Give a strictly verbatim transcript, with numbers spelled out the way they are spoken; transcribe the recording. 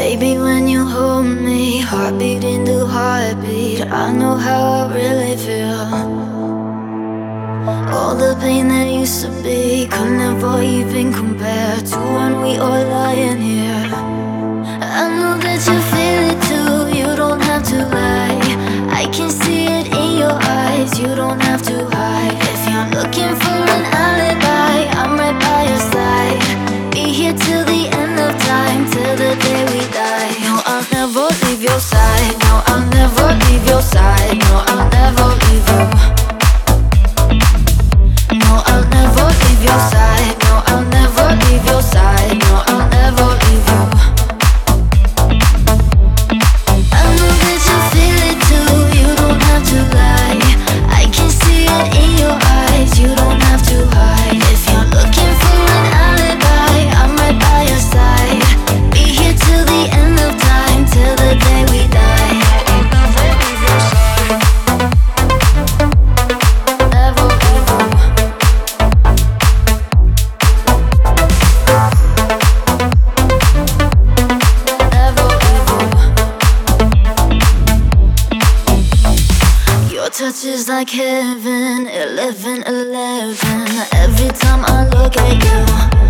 Baby, when you hold me, heart beating to heartbeat, I know how I really feel. All the pain that used to be could never even compare to when we are lying here. I know that you feel it too, you don't have to lie. I can see it in your eyes, you don't have to hide. If you're looking for an alibi, I'm right by your side. Be here till the end of time, till the day we die. No, I'll never leave your side. No, I'll never leave your side. No, I'll never leave you. No, I'll never leave your side. No, I'll never leave your side. No, I'll never leave you. I know that you feel it too, you don't have to lie. I can see it in your eyes, you don't have to hide. If you're looking for an alibi, I'm right by your side. Be here till the end of time, till the day we die. I'll never leave your side. Never leave you. Never leave you. Your touch is like heaven, eleven eleven. Every time I look at you,